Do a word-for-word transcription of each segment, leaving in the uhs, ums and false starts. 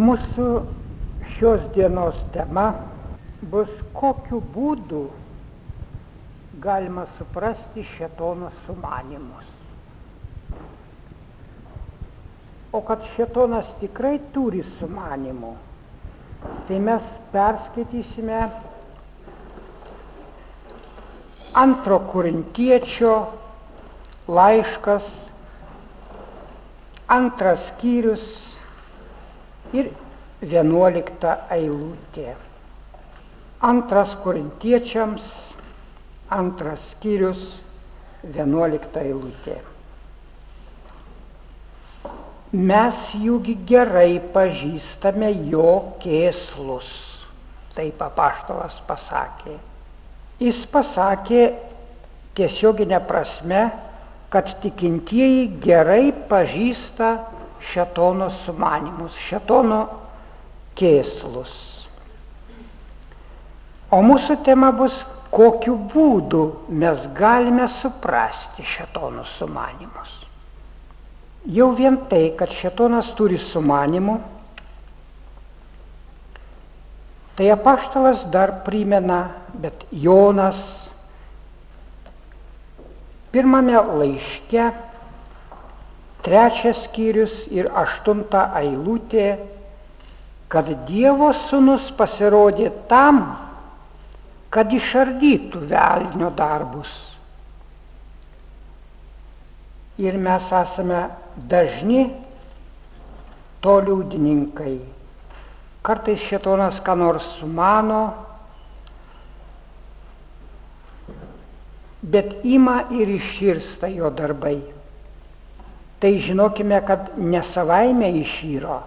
Mūsų šios dienos tema bus, kokiu būdu galima suprasti šėtono sumanymus. O kad šėtonas tikrai turi sumanymų, tai mes perskaitysime antro Korintiečio laiškas, antras skyrius ir vienuolikta eilutė. Antras Korintiečiams, antras skyrius, vienuolikta eilutė. Mes jūgi gerai pažįstame jo kėslus, taip apaštalas pasakė. Jis pasakė tiesioginę prasme, kad tikintieji gerai pažįsta šėtono sumanymus, šėtono kėslus. O mūsų tema bus, kokiu būdu mes galime suprasti šėtono sumanymus. Jau vien tai, kad šėtonas turi sumanymų, tai apaštalas dar primena, bet Jonas pirmame laiške, trečias skyrius ir aštunta eilutė, kad Dievo sūnus pasirodė tam, kad išardytų velnio darbus. Ir mes esame dažni to liudininkai. Kartais šėtonas ką nors sumano, bet ima ir iširsta jo darbai. Tai žinokime, kad ne savaime išyro,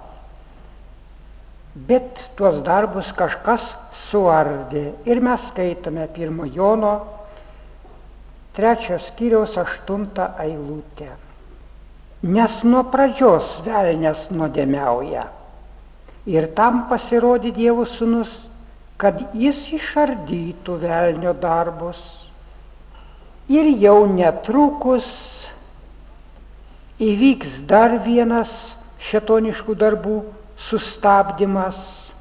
bet tuos darbus kažkas suardė. Ir mes skaitome pirmo Jono, trečios skyriaus aštuntą eilutę. Nes nuo pradžios velnias nuodėmiauja. Ir tam pasirodė Dievo sūnus, kad jis išardytų velnio darbus. Ir jau netrukus įvyks dar vienas šėtoniškų darbų sustabdymas,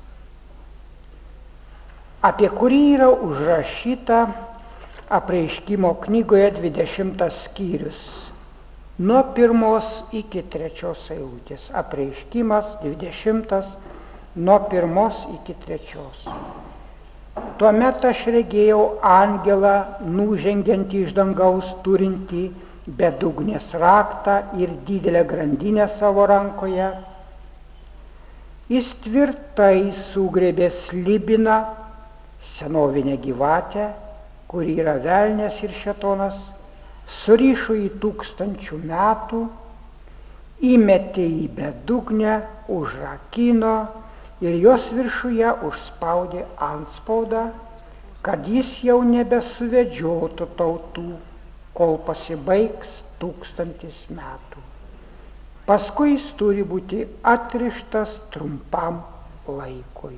apie kurį yra užrašyta Apreiškimo knygoje dvidešimtas skyrius, nuo pirmos iki trečios eilutės. Apreiškimas dvidešimtas, nuo pirmos iki trečios. Tuomet aš regėjau angelą nužengiantį iš dangaus, turintį bedugnės raktą ir didelę grandinę savo rankoje. Jis tvirtai sugriebė slibiną, senovinę gyvatę, kuri yra velnias ir šėtonas, surišo į tūkstančių metų, įmetė į bedugnę, užrakino ir jos viršuje užspaudė antspaudą, kad jis jau nebesuvedžiotų tautų, kol pasibaigs tūkstantis metų. Paskui jis turi būti atrištas trumpam laikui.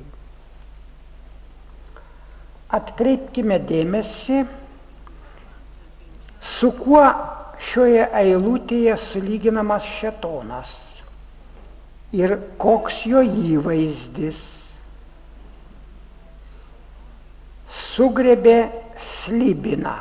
Atkreipkime dėmesį, su kuo šioje eilutėje sulyginamas šėtonas ir koks jo įvaizdis. Sugriebė slibiną.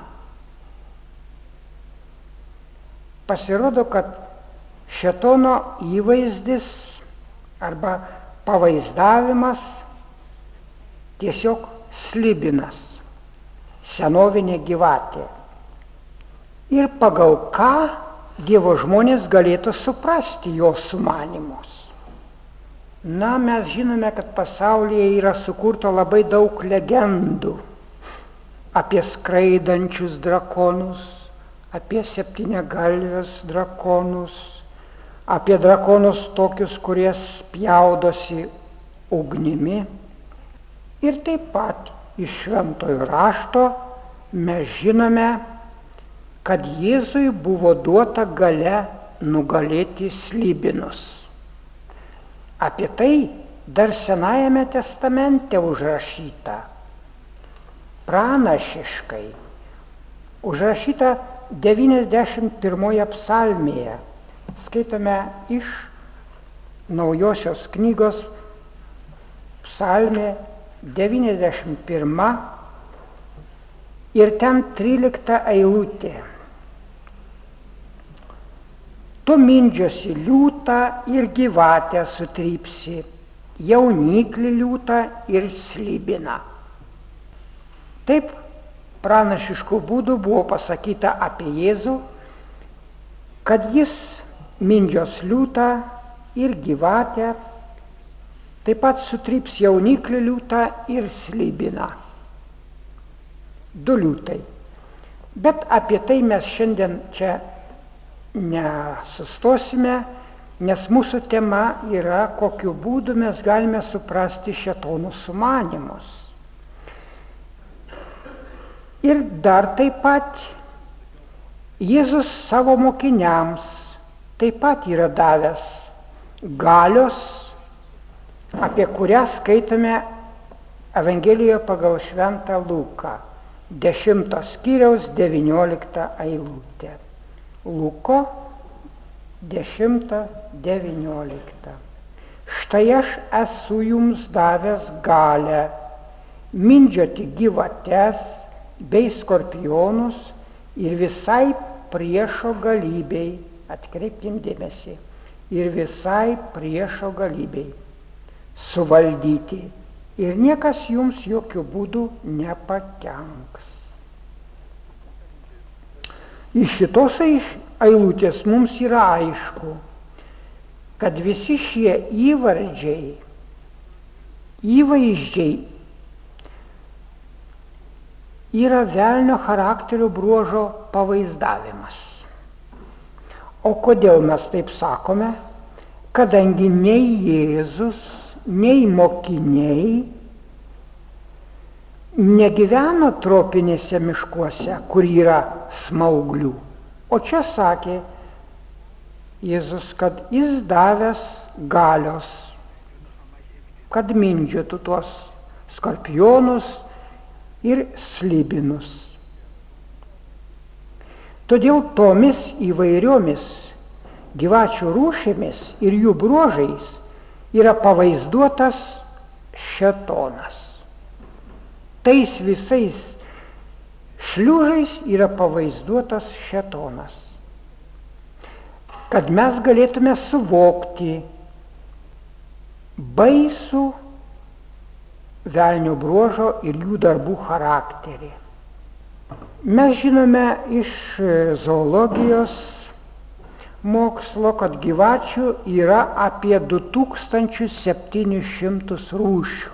Pasirodo, kad šėtono įvaizdis arba pavaizdavimas tiesiog slibinas, senovinė gyvatė. Ir pagal ką Dievo žmonės galėtų suprasti jo sumanymus. Na, mes žinome, kad pasaulyje yra sukurta labai daug legendų apie skraidančius drakonus, apie septyniagalvius drakonus, apie drakonus tokius, kurie spjaudosi ugnimi. Ir taip pat iš šventojo rašto mes žinome, kad Jėzui buvo duota galia nugalėti slibinus. Apie tai dar Senajame testamente užrašyta, pranašiškai, užrašyta devyniasdešimt pirmoje psalmėje. Skaitome iš Naujosios knygos psalmė devyniasdešimt pirma ir ten trylikta eilutė. Tu mindžiosi liūtą ir gyvatę sutrypsi, jauniklį liūtą ir slibiną. Taip pranašiškų būdų buvo pasakyta apie Jėzų, kad jis mindžios liūtą ir gyvatę, taip pat sutryps jauniklį liūtą ir slibiną. Du liūtai. Bet apie tai mes šiandien čia nesustosime, nes mūsų tema yra, kokiu būdu mes galime suprasti šėtono sumanymus. Ir dar taip pat Jėzus savo mokiniams taip pat yra davęs galios, apie kurią skaitome Evangelijoje pagal šventą Luką, dešimto skyriaus devynioliktą eilutę. Luko dešimtą devynioliktą. Štai aš esu jums davęs galią mindžioti gyvates bei skorpionus ir visai priešo galybei, atkreipkim dėmesį, ir visai priešo galybei suvaldyti, ir niekas jums jokių būdų nepakenks. Iš šitos eilutės mums yra aišku, kad visi šie įvardžiai, įvaizdžiai yra velnio charakterio bruožo pavaizdavimas. O kodėl mes taip sakome? Kadangi nei Jėzus, nei mokiniai negyveno tropinėse miškuose, kur yra smauglių. O čia sakė Jėzus, kad jis davęs galios, kad mindžiotų tuos skorpionus ir slibinus. Todėl tomis įvairiomis gyvačių rūšimis ir jų bruožais yra pavaizduotas šėtonas. Tais visais šliužais yra pavaizduotas šėtonas. Kad mes galėtume suvokti baisų velnio bruožo ir jų darbų charakterį. Mes žinome iš zoologijos mokslo, kad gyvačių yra apie du tūkstančius septynis šimtus rūšių.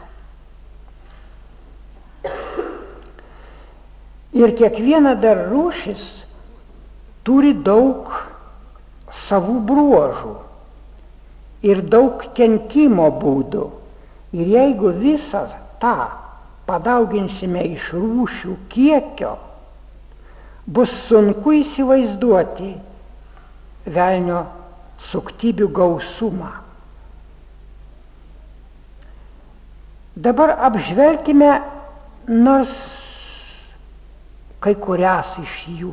Ir kiekviena dar rūšis turi daug savų bruožų ir daug kenkimo būdų. Ir jeigu visą tą padauginsime iš rūšių kiekio, bus sunku įsivaizduoti velnio suktybių gausumą. Dabar apžvelkime nors kai kurias iš jų.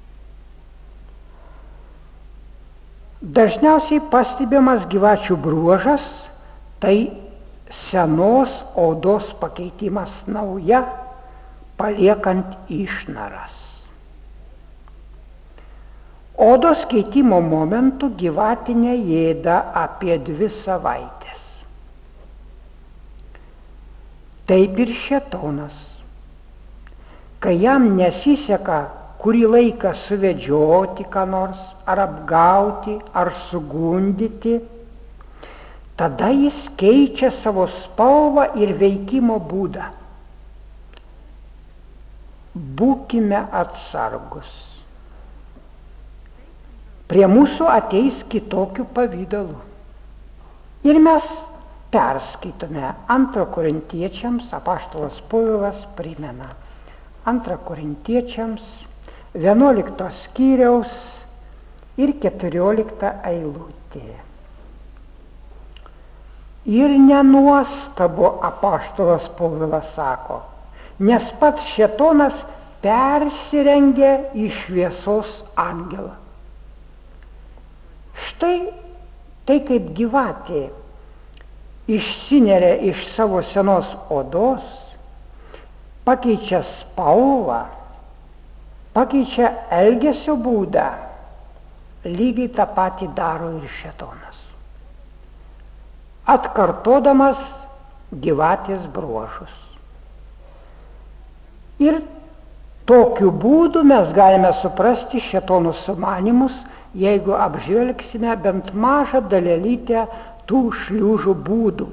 Dažniausiai pastebimas gyvačių bruožas tai senos odos pakeitimas nauja, paliekant išnaras. Odos keitimo momentu gyvatinė ėda apie dvi savaitės. Taip ir šėtonas. Kai jam nesiseka kurį laiką suvedžioti ką nors, ar apgauti, ar sugundyti, tada jis keičia savo spalvą ir veikimo būdą. Būkime atsargus. Prie mūsų ateis kitokių pavydalų. Ir mes perskaitome antrą Korintiečiams, apaštalas Povilas primena. Antrą Korintiečiams, vienuoliktos skyriaus ir keturiolikta eilutė. Ir nenuostabu, apaštalas Povilas sako, nes pats šėtonas persirengia į šviesos angelą. Štai tai kaip gyvatė išsineria iš savo senos odos, pakeičia spalvą, pakeičia elgesio būdą, lygiai tą patį daro ir šėtonas, atkartodamas gyvatės bruožus. Ir tokiu būdu mes galime suprasti šėtono sumanymus, jeigu apžvelgsime bent mažą dalelytę tų šliužų būdų.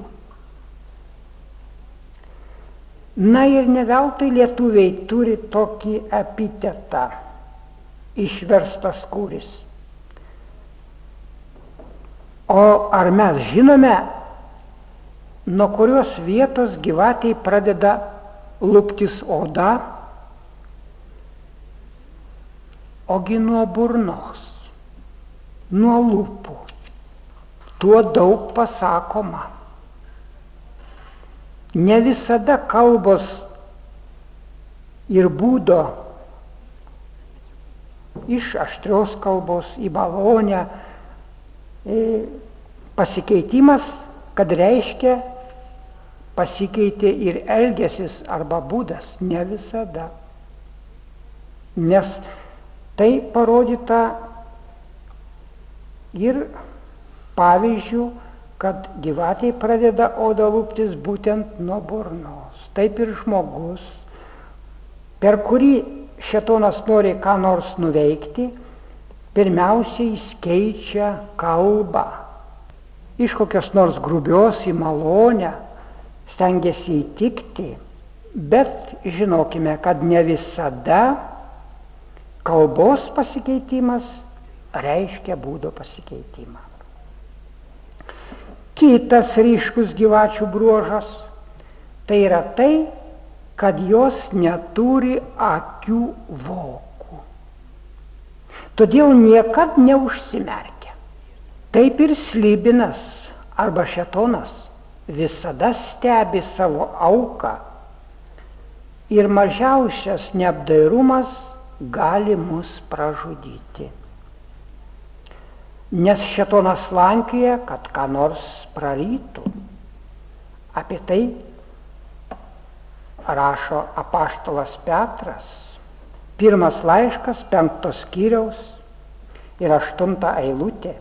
Na ir ne veltui lietuviai turi tokį epitetą – išverstas kūris. O ar mes žinome, nuo kurios vietos gyvatei pradeda luptis oda? Ogi nuo burnos, nuo lūpų. Tuo daug pasakoma. Ne visada kalbos ir būdo iš aštrios kalbos į malonę pasikeitimas, kad reiškia pasikeitė ir elgesis arba būdas. Ne visada. Nes tai parodyta ir pavyzdžių, kad gyvatė pradeda oda luptis būtent nuo burnos. Taip ir žmogus, per kurį šėtonas nori ką nors nuveikti, pirmiausiai jis keičia kalbą. Iš kokios nors grubios į malonę, stengiasi įtikti, bet žinokime, kad ne visada kalbos pasikeitimas reiškia būdo pasikeitimą. Kitas ryškus gyvačių bruožas tai yra tai, kad jos neturi akių vokų. Todėl niekad neužsimerkia. Taip ir slibinas arba šėtonas visada stebi savo auką ir mažiausias neapdairumas gali mus pražudyti. Nes šėtonas slankioja, kad ką nors prarytų. Apie tai rašo apaštalas Petras, pirmas laiškas, penktos skyriaus ir aštunta eilutė.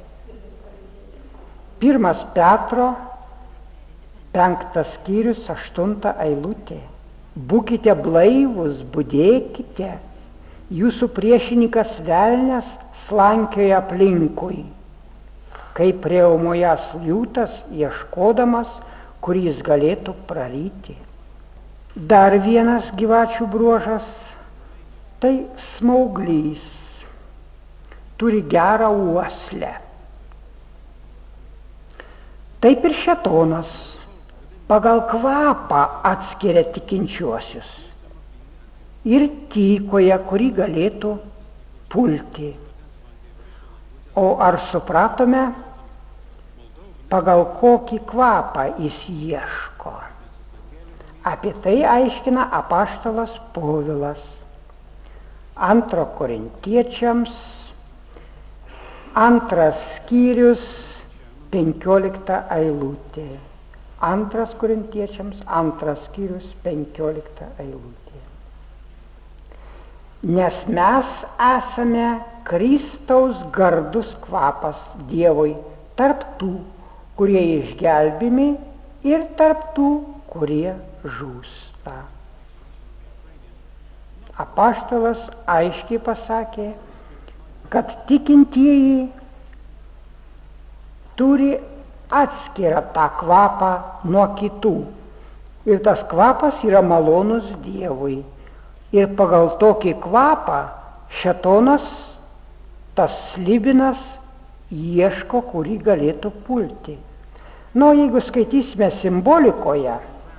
Pirmas Petro, penktas skyrius, aštunta eilutė. Būkite blaivus, budėkite, jūsų priešininkas velnias slankioja aplinkui, kaip riaumojas liūtas, ieškodamas, kur jis galėtų praryti. Dar vienas gyvačių bruožas – tai smauglys, turi gerą uoslę. Taip ir šėtonas pagal kvapą atskiria tikinčiuosius ir tykoja, kurį galėtų pulti. O ar supratome, pagal kokį kvapą jis ieško? Apie tai aiškina apaštalas Povilas. Antro Korintiečiams, antras skyrius, penkiolikta eilutė. Antras Korintiečiams, antras skyrius, penkiolikta eilutė. Nes mes esame Kristaus gardus kvapas Dievui tarp tų, kurie išgelbimi, ir tarp tų, kurie žūsta. Apaštalas aiškiai pasakė, kad tikintieji turi atskirą tą kvapą nuo kitų. Ir tas kvapas yra malonus Dievui. Ir pagal tokį kvapą šėtonas, tas slibinas, ieško, kurį galėtų pulti. Na, jeigu skaitysime simbolikoje,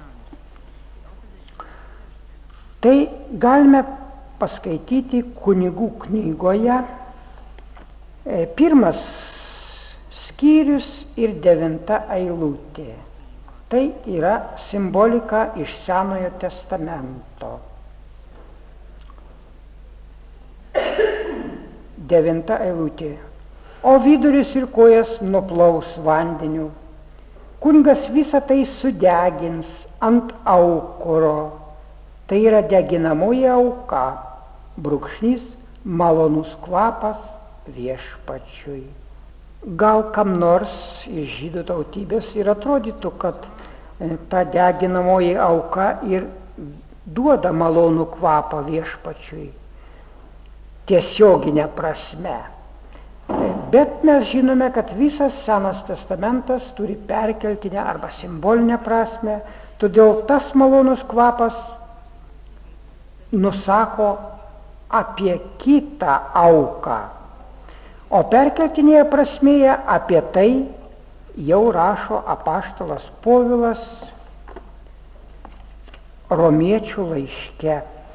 tai galime paskaityti Kunigų knygoje pirmas skyrius ir devinta eilutė. Tai yra simbolika iš Senojo testamento. Devinta eilutė. O vidurius ir kojas nuplaus vandeniu, Kunigas visą tai sudegins ant aukuro. Tai yra deginamoji auka, brūkšnys, malonus kvapas viešpačiui. Gal kam nors iš žydų tautybės ir atrodytų, kad ta deginamoji auka ir duoda malonų kvapą viešpačiui tiesioginę prasme. Bet mes žinome, kad visas Senas testamentas turi perkeltinę arba simbolinę prasme, todėl tas malonus kvapas nusako apie kitą auką. O perkeltinėje prasmėje apie tai jau rašo apaštalas Povilas Romiečių laiške.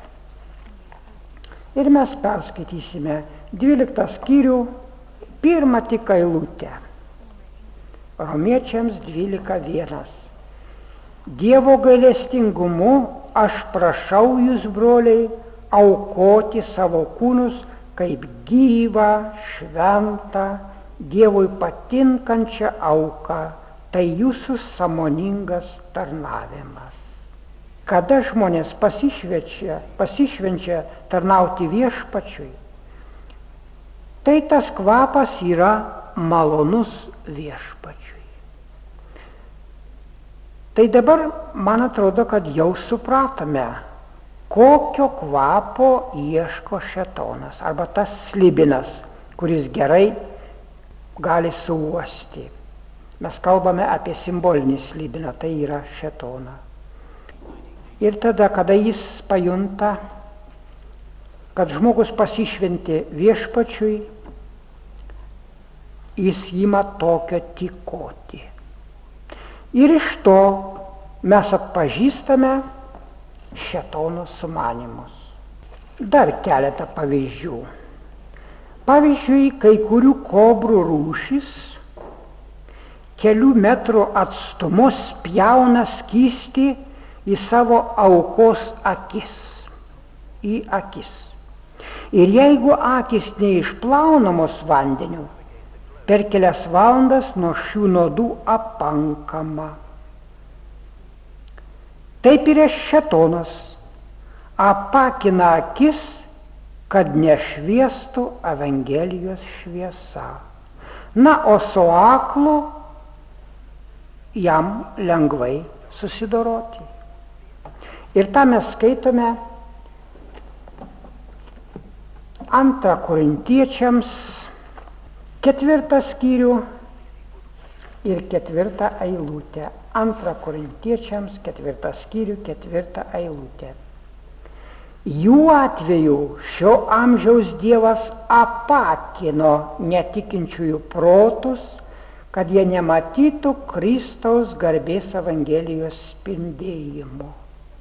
Ir mes perskaitysime dvyliktą skyrių, pirmą tik eilutę. Romiečiams dvylika vienas. Dievo gailestingumu aš prašau jūs, broliai, aukoti savo kūnus kaip gyvą, šventą, Dievui patinkančią auką. Tai jūsų sąmoningas tarnavimas. Kada žmonės pasišvenčia, pasišvenčia tarnauti viešpačiui, tai tas kvapas yra malonus viešpačiui. Tai dabar, man atrodo, kad jau supratome, kokio kvapo ieško šėtonas, arba tas slibinas, kuris gerai gali suuosti. Mes kalbame apie simbolinį slibiną, tai yra šėtoną. Ir tada, kada jis pajunta, kad žmogus pasišventė viešpačiui, jis ima tokio tykoti. Ir iš to mes atpažįstame šėtono sumanymus. Dar keletą pavyzdžių. Pavyzdžiui, kai kurių kobrų rūšys kelių metrų atstumu spjauna skystį į savo aukos akis, į akis. Ir jeigu akis neišplaunamos vandeniu, per kelias valandas nuo šių nuodų apankama. Taip ir šėtonas apakina akis, kad nešviestų Evangelijos šviesa. Na, o su aklu jam lengvai susidoroti. Ir tą mes skaitome antrą Korintiečiams ketvirtą skyrių ir ketvirtą eilutę. Antrą Korintiečiams ketvirtą skyrių, ketvirtą eilutę. Jų atveju šio amžiaus Dievas apakino netikinčiųjų protus, kad jie nematytų Kristaus garbės Evangelijos spindėjimo.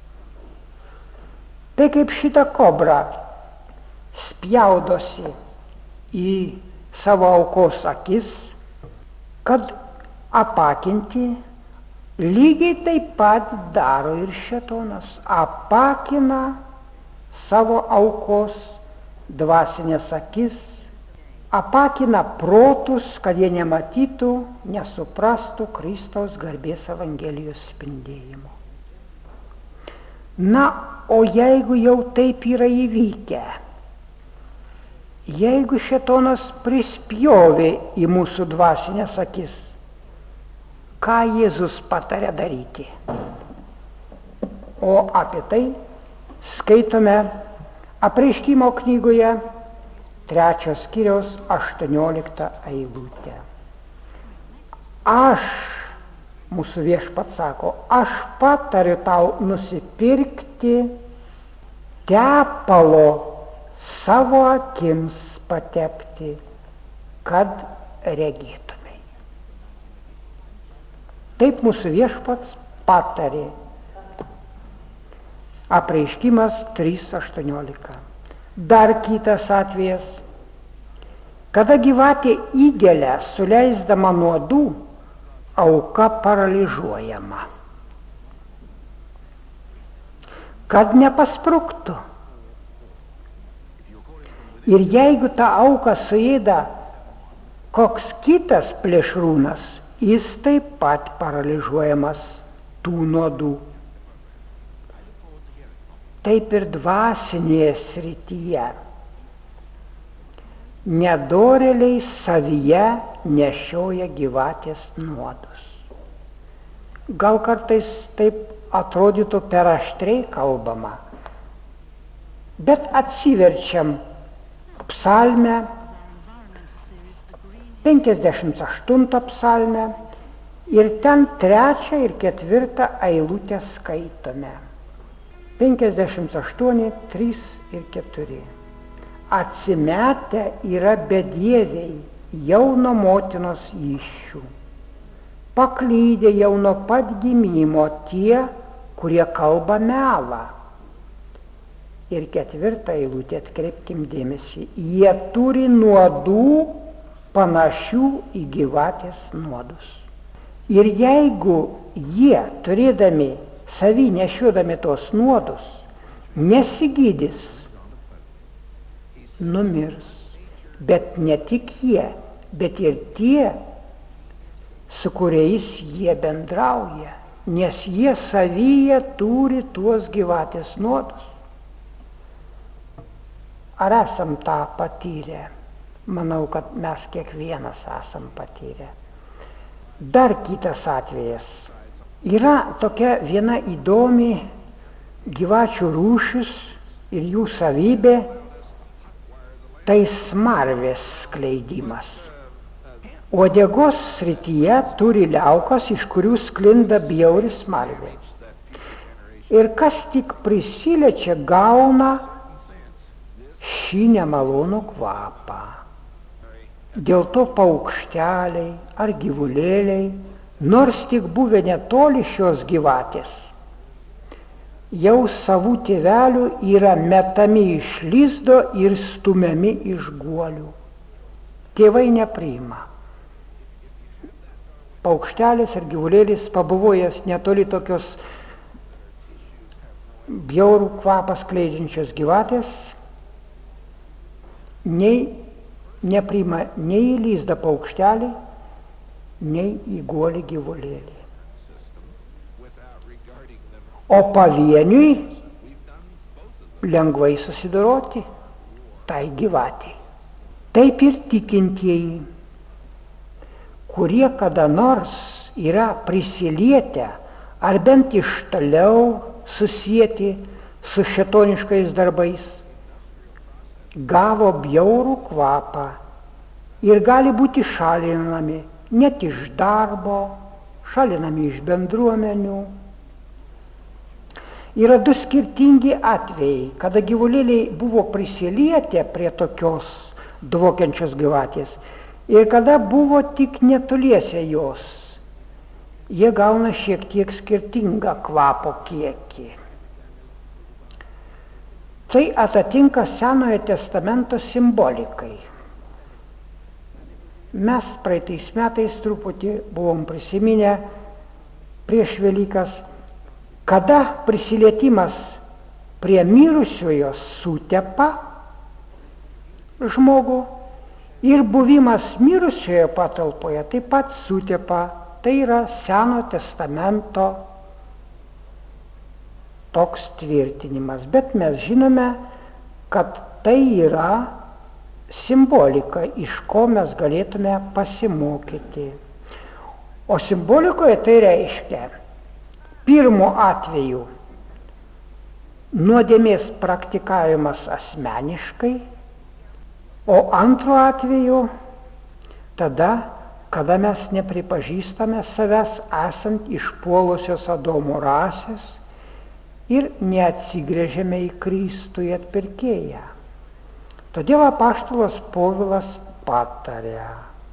Tai kaip šita kobra spjaudosi į savo aukos akis, kad apakinti, lygiai taip pat daro ir šėtonas. Apakina savo aukos dvasinės akis, apakina protus, kad jie nematytų, nesuprastų Kristaus garbės Evangelijos spindėjimo. Na, o jeigu jau taip yra įvykę, jeigu šėtonas prispjovė į mūsų dvasinės akis, ką Jėzus patarė daryti? O apie tai skaitome Apreiškimo knygoje trečios skyriaus aštuonioliktą eilutę. Aš, mūsų viešpats sako, aš patariu tau nusipirkti tepalo savo akims patepti, kad regėtumei. Taip mūsų viešpats patarė. Apreiškimas trys aštuoniolika. Dar kitas atvejas, kada gyvatė įgelia suleisdama nuodų, auka paralyžiuojama. Kad nepaspruktų. Ir jeigu tą auką suėda koks kitas plėšrūnas, jis taip pat paralyžiuojamas tų nuodų. Taip ir dvasinėje srityje. Nedorėliai savyje nešioja gyvatės nuodus. Gal kartais taip atrodytų per aštriai kalbama, bet atsiverčiam psalmę, penkiasdešimt aštuntą psalmę, ir ten trečią ir ketvirtą eilutę skaitome. penkiasdešimt aštuoni, trys ir keturi. Atsimetę yra bedieviai jau nuo motinos įsčių. Paklydę jau nuo pat gimimo tie, kurie kalba melą. Ir ketvirtą eilutę atkreipkim dėmesį. Jie turi nuodų panašių į gyvatės nuodus. Ir jeigu jie, turėdami savy nešiodami tos nuodus, nesigydys, numirs. Bet ne tik jie, bet ir tie, su kuriais jie bendrauja, nes jie savyje turi tuos gyvatės nuodus. Ar esam tą patyrę? Manau, kad mes kiekvienas esam patyrę. Dar kitas atvejas. Yra tokia viena įdomi gyvačių rūšis ir jų savybė, tai smarvės skleidimas. Uodegos srityje turi liaukas, iš kurių sklinda bjauri smarvė. Ir kas tik prisiliečia, gauna šį nemalonų kvapą. Dėl to paukšteliai ar gyvulėliai, nors tik buvę netoli šios gyvatės, jau savų tėvelių yra metami iš lizdo ir stumiami iš guolių. Tėvai nepriima. Paukštelis ar gyvulėlis, pabuvojęs netoli tokios bjaurų kvapą skleidžiančios gyvatės, nei nepriima nei į lizdą paukštelį, nei į guolį gyvulėlį. O pavieniui lengvai susidoroti tai gyvatei. Taip ir tikintieji, kurie kada nors yra prisilietę ar bent iš toliau susieti su šėtoniškais darbais, gavo bjaurų kvapą ir gali būti šalinami net iš darbo, šalinami iš bendruomenių. Yra du skirtingi atvejai, kada gyvulėliai buvo prisilietę prie tokios dvokiančios gyvatės ir kada buvo tik netoliese jos. Jie gauna šiek tiek skirtingą kvapo kiekį. Tai atitinka Senojo testamento simbolikai. Mes praeitais metais truputį buvom prisiminę prieš Velykas, kada prisilietimas prie mirusiojo sutepa žmogų ir buvimas mirusiojo patalpoje taip pat sutepa. Tai yra Seno testamento toks tvirtinimas. Bet mes žinome, kad tai yra simbolika, iš ko mes galėtume pasimokyti. O simbolikoje tai reiškia, pirmu atveju nuodėmės praktikavimas asmeniškai, o antru atveju tada, kada mes nepripažįstame savęs esant išpuolusios Adomo rasės ir neatsigręžiame į Kristų į atpirkėją. Todėl apaštalas Povilas patarė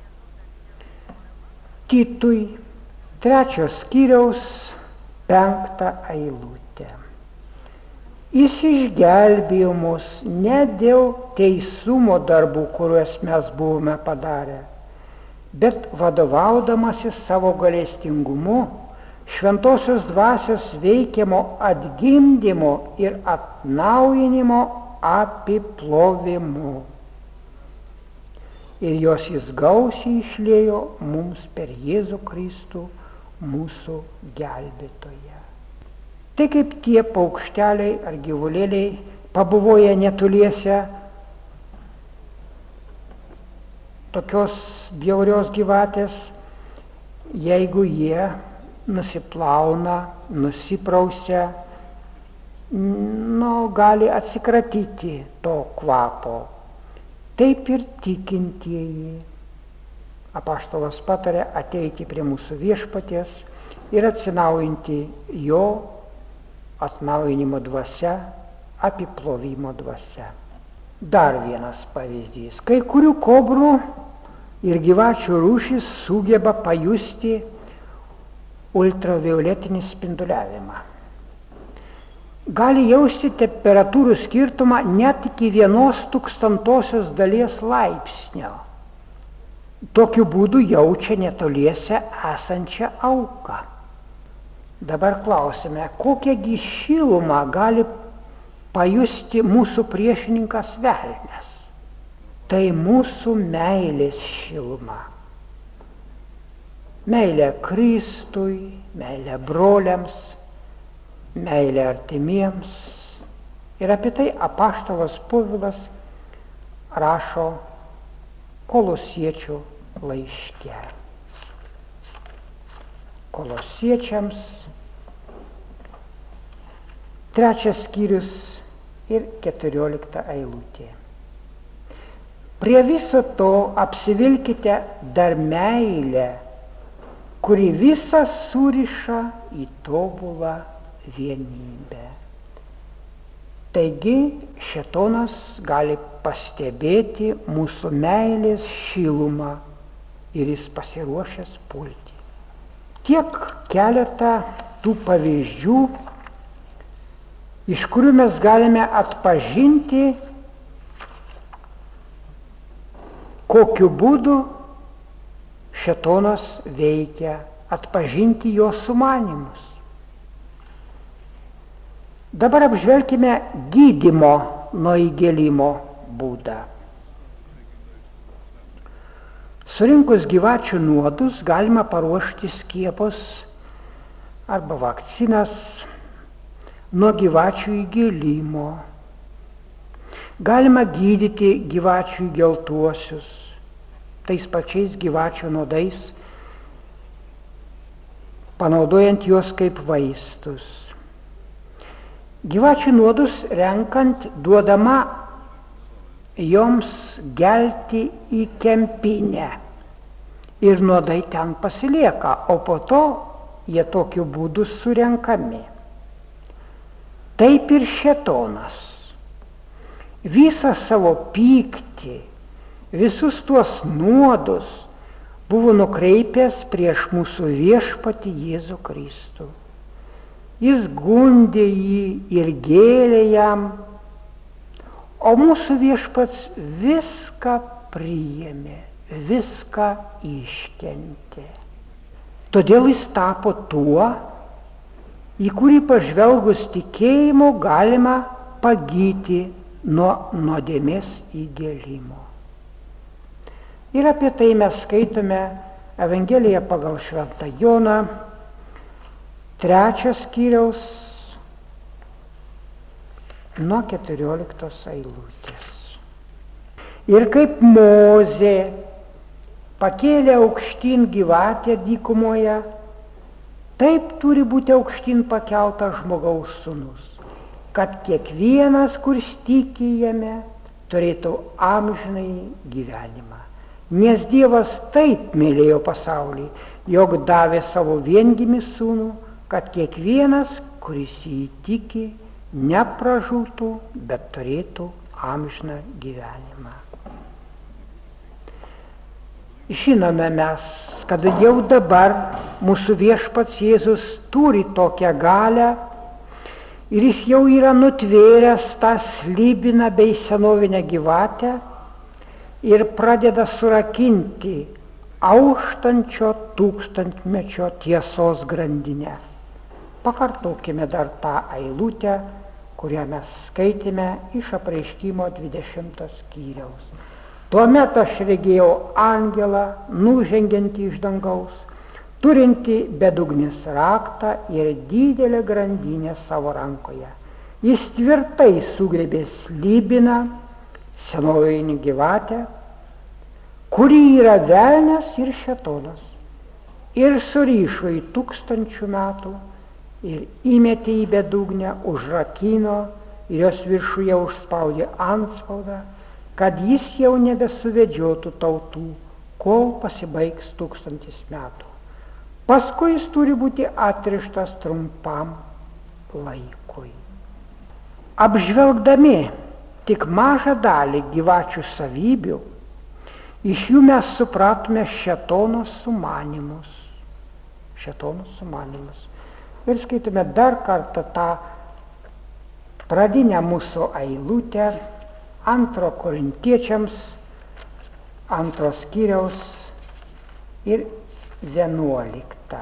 Titui trečios skyriaus penktą eilutę. Jis išgelbėjo mus ne dėl teisumo darbų, kuriuos mes buvome padarę, bet vadovaudamasis savo gailestingumu, šventosios dvasios veikiamo atgimdymo ir atnaujinimo apiplovimu. ir jos jis gausiai išliejo mums per Jėzų Kristų, mūsų gelbėtoją. Tai kaip tie paukšteliai ar gyvulėliai pabuvoja netoliese tokios bjaurios gyvatės, jeigu jie nusiplauna, nusiprausia, nu, gali atsikratyti to kvapo. Taip ir tikintieji. Apaštalas patarė ateiti prie mūsų viešpaties ir atsinaujinti jo atnaujinimo dvasia, apiplovimo dvasia. Dar vienas pavyzdys. Kai kurių kobrų ir gyvačių rūšys sugeba pajusti ultravioletinį spinduliavimą. Gali jausti temperatūrų skirtumą net iki vienos tūkstantosios dalies laipsnio. Tokiu būdu jaučia netoliese esančią auką. Dabar klausime, kokiagi šilumą gali pajusti mūsų priešininkas velnias. Tai mūsų meilės šiluma. Meilė Kristui, meilė broliams, meilė artimiems. Ir apie tai apaštalas Povilas rašo Kolosiečių laiške. Kolosiečiams trečias skyrius ir keturiolikta eilutė. Prie viso to apsivilkite dar meilę, kuri visą suriša į tobulą vienybę. Taigi šėtonas gali pastebėti mūsų meilės šilumą ir jis pasiruošęs pulti. Tiek keletą tų pavyzdžių, iš kurių mes galime atpažinti, kokiu būdu šėtonas veikia, atpažinti jo sumanymus. Dabar apžvelkime gydymo nuo įgėlimo būdą. Surinkus gyvačių nuodus galima paruošti skiepus arba vakcinas nuo gyvačių įgėlimo. Galima gydyti gyvačių įgeltuosius tais pačiais gyvačių nuodais, panaudojant juos kaip vaistus. Gyvačių nuodus renkant duodama joms gelti į kempinę ir nuodai ten pasilieka, o po to jie tokiu būdu surenkami. Taip ir šėtonas visą savo pyktį, visus tuos nuodus buvo nukreipęs prieš mūsų viešpatį Jėzų Kristų. Jis gundė jį ir gėlė jam, o mūsų viešpats viską priėmė, viską iškentė. Todėl jis tapo tuo, į kurį pažvelgus tikėjimu galima pagyti nuo nuodėmės įgėlimo. Ir apie tai mes skaitome Evangeliją pagal Šventą Joną, trečias skyriaus nuo keturioliktos eilutės. Ir kaip Mozė pakėlė aukštyn gyvatę dykumoje, taip turi būti aukštyn pakeltas žmogaus sūnus, kad kiekvienas, kuris tiki jame, turėtų amžinąjį gyvenimą. Nes Dievas taip mylėjo pasaulį, jog davė savo viengimį sūnų, kad kiekvienas, kuris jį tiki, nepražūtų, bet turėtų amžiną gyvenimą. Žinome mes, kad jau dabar mūsų viešpats Jėzus turi tokią galią ir jis jau yra nutvėręs tą slibiną bei senovinę gyvatę ir pradeda surakinti auštančio tūkstantmečio tiesos grandinę. Pakartokime dar tą eilutę, kurią mes skaitėme iš Apreiškimo dvidešimto skyriaus. Tuomet aš regėjau angelą, nužengiantį iš dangaus, turinti bedugnis raktą ir didelę grandinę savo rankoje. Jis tvirtai sugriebė slybiną, senovėjinį gyvatę, kuri yra velnias ir šėtonas, ir surišo į tūkstančių metų, ir įmetė į bedugnę, užrakino, ir jos viršuje užspaudė antspaudą, kad jis jau nebesuvedžiotų tautų, kol pasibaigs tūkstantis metų. Paskui jis turi būti atrištas trumpam laikui. Apžvelgdami tik mažą dalį gyvačių savybių, iš jų mes supratome šėtono sumanymus. Šėtono sumanymus. Ir skaitome dar kartą tą pradinę mūsų eilutę, antro korintiečiams, antros skyriaus ir vienuoliktą.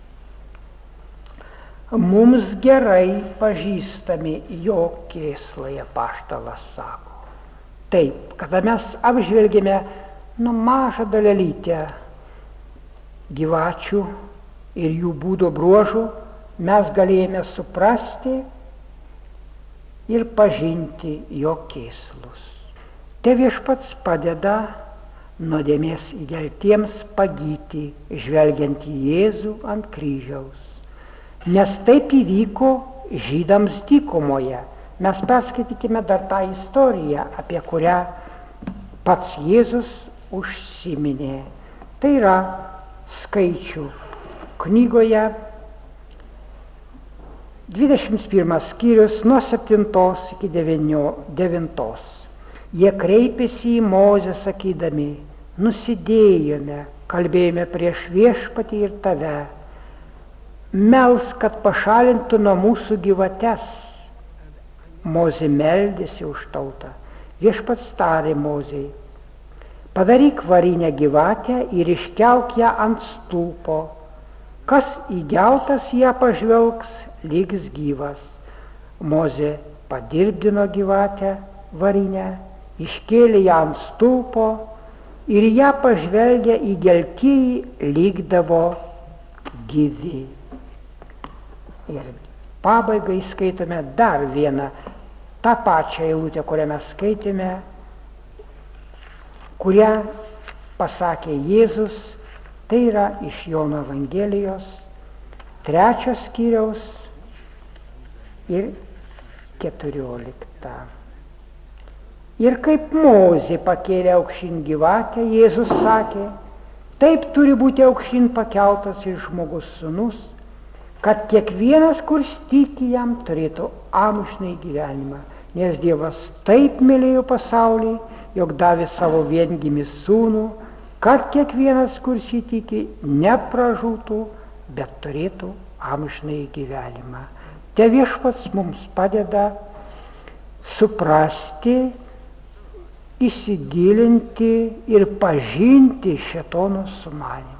Mums gerai pažįstami jo kėslai, apaštalas sako. Taip, kada mes apžvelgėme nu, mažą dalelytę gyvačių ir jų būdo bruožų, mes galėjome suprasti ir pažinti jo kėslus. Te viešpats padeda nuodėmės įgeltiems pagyti, žvelgiant į Jėzų ant kryžiaus. Nes taip įvyko žydams dykumoje. Mes perskaitykime dar tą istoriją, apie kurią pats Jėzus užsiminė. Tai yra Skaičių knygoje dvidešimt pirmas skyrius nuo septintos iki devintos. Jie kreipėsi į Mozę sakydami, nusidėjome, kalbėjome prieš viešpatį ir tave, melsk, kad pašalintų nuo mūsų gyvates. Mozė meldėsi už tautą. Viešpats tarė Mozei, padaryk varinę gyvatę ir iškelk ją ant stulpo. Kas įgeltas ją pažvelgs, liks gyvas. Mozė padirbdino gyvatę varinę, iškėlė ją ant stulpo ir ją pažvelgę įgeltieji likdavo gyvi. Ir pabaigai skaitome dar vieną, tą pačią eilutę, kurią mes skaitėme, kurią pasakė Jėzus, tai yra iš Jono Evangelijos, trečios skyriaus ir keturiolikta. Ir kaip Mozė pakėlė aukštyn gyvatę, Jėzus sakė, taip turi būti aukštyn pakeltas ir žmogus sūnus, kad kiekvienas, kurs tiki jam, turėtų amžinąjį gyvenimą. Nes Dievas taip mylėjo pasaulį, jog davė savo viengimį sūnų, kad kiekvienas, kurs jį tiki, nepražūtų, bet turėtų amžinąjį gyvenimą. Te viešpats mums padeda suprasti, įsigilinti ir pažinti šėtono sumanymą.